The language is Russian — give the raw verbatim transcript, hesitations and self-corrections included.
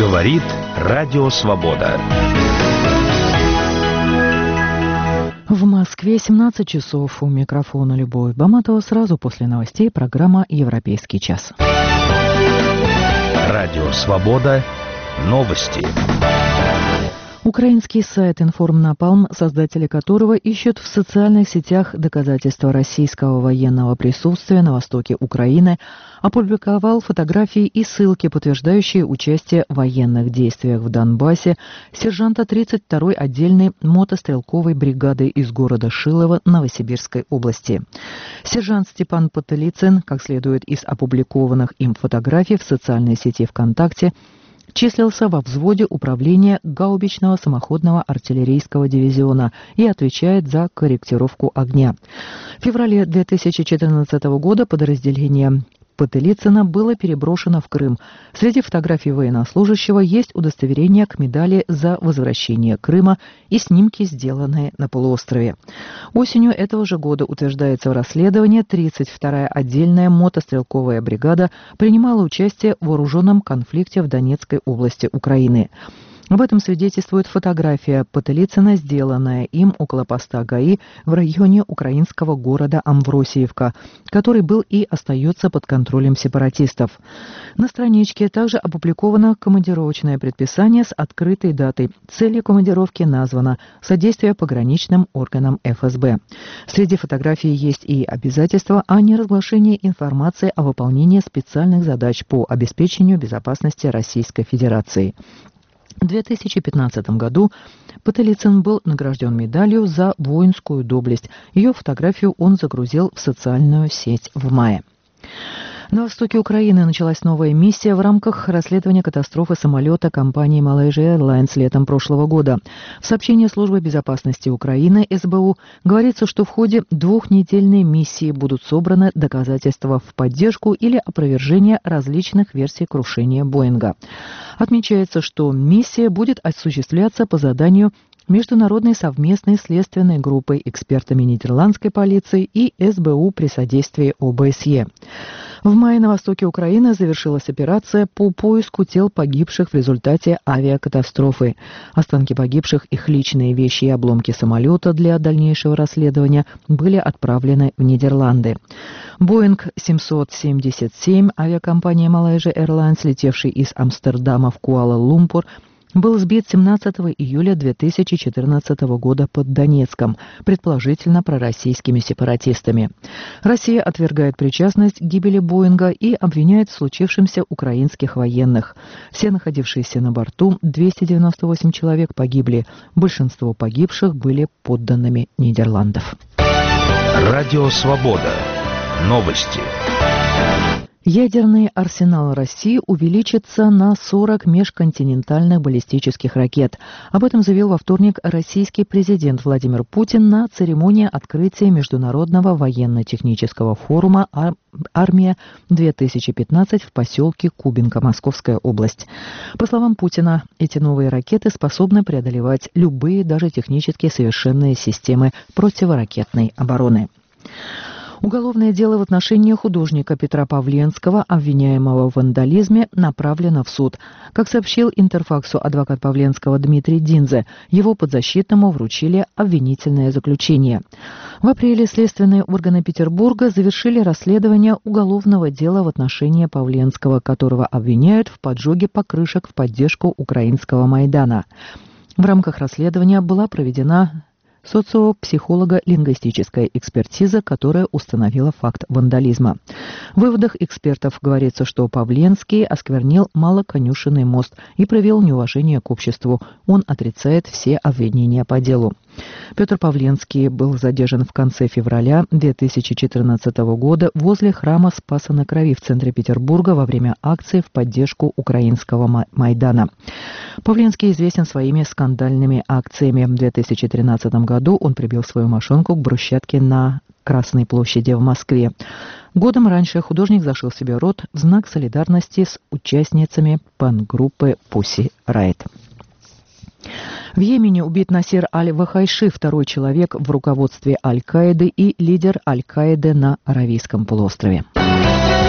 Говорит Радио Свобода. В Москве семнадцать часов. У микрофона Любовь Баматова. Сразу после новостей программа «Европейский час». Радио Свобода. Новости. Украинский сайт «Информнапалм», создатели которого ищут в социальных сетях доказательства российского военного присутствия на востоке Украины, опубликовал фотографии и ссылки, подтверждающие участие в военных действиях в Донбассе сержанта тридцать второй отдельной мотострелковой бригады из города Шилово Новосибирской области. Сержант Степан Потылицын, как следует из опубликованных им фотографий в социальной сети ВКонтакте, числился во взводе управления гаубичного самоходного артиллерийского дивизиона и отвечает за корректировку огня. В феврале две тысячи четырнадцатого года подразделение Потылицына было переброшено в Крым. Среди фотографий военнослужащего есть удостоверение к медали за возвращение Крыма и снимки, сделанные на полуострове. Осенью этого же года, утверждается в расследовании, тридцать вторая отдельная мотострелковая бригада принимала участие в вооруженном конфликте в Донецкой области Украины. Об этом свидетельствует фотография Потылицына, сделанная им около поста ГАИ в районе украинского города Амвросиевка, который был и остается под контролем сепаратистов. На страничке также опубликовано командировочное предписание с открытой датой. Целью командировки названо «Содействие пограничным органам эф эс бэ». Среди фотографий есть и обязательства о неразглашении информации о выполнении специальных задач по обеспечению безопасности Российской Федерации. В две тысячи пятнадцатом году Потылицын был награжден медалью за воинскую доблесть. Ее фотографию он загрузил в социальную сеть в мае. На востоке Украины началась новая миссия в рамках расследования катастрофы самолета компании Malaysia Airlines летом прошлого года. В сообщении Службы безопасности Украины эс бэ у говорится, что в ходе двухнедельной миссии будут собраны доказательства в поддержку или опровержение различных версий крушения Боинга. Отмечается, что миссия будет осуществляться по заданию Международной совместной следственной группой, экспертами нидерландской полиции и эс бэ у при содействии о бэ эс е. В мае на востоке Украины завершилась операция по поиску тел погибших в результате авиакатастрофы. Останки погибших, их личные вещи и обломки самолета для дальнейшего расследования были отправлены в Нидерланды. Боинг семьсот семьдесят семь авиакомпании Malaysia Airlines, летевший из Амстердама в Куала-Лумпур, был сбит семнадцатого июля две тысячи четырнадцатого года под Донецком, предположительно пророссийскими сепаратистами. Россия отвергает причастность к гибели Боинга и обвиняет в случившемся украинских военных. Все находившиеся на борту, двести девяносто восемь человек, погибли. Большинство погибших были подданными Нидерландов. Радио Свобода. Новости. Ядерный арсенал России увеличится на сорок межконтинентальных баллистических ракет. Об этом заявил во вторник российский президент Владимир Путин на церемонии открытия Международного военно-технического форума «Армия-две тысячи пятнадцать» в поселке Кубинка, Московская область. По словам Путина, эти новые ракеты способны преодолевать любые, даже технически совершенные системы противоракетной обороны. Уголовное дело в отношении художника Петра Павленского, обвиняемого в вандализме, направлено в суд. Как сообщил Интерфаксу адвокат Павленского Дмитрий Динзе, его подзащитному вручили обвинительное заключение. В апреле следственные органы Петербурга завершили расследование уголовного дела в отношении Павленского, которого обвиняют в поджоге покрышек в поддержку украинского Майдана. В рамках расследования была проведена социопсихолого-лингвистическая экспертиза, которая установила факт вандализма. В выводах экспертов говорится, что Павленский осквернил Малоконюшенный мост и проявил неуважение к обществу. Он отрицает все обвинения по делу. Петр Павленский был задержан в конце февраля две тысячи четырнадцатого года возле храма Спаса на Крови в центре Петербурга во время акции в поддержку украинского Майдана. Павленский известен своими скандальными акциями. В две тысячи тринадцатом году он прибил свою машинку к брусчатке на Красной площади в Москве. Годом раньше художник зашил себе рот в знак солидарности с участницами панк-группы Pussy Riot. В Йемене убит Насир Аль-Вахайши, второй человек в руководстве Аль-Каиды и лидер Аль-Каиды на Аравийском полуострове.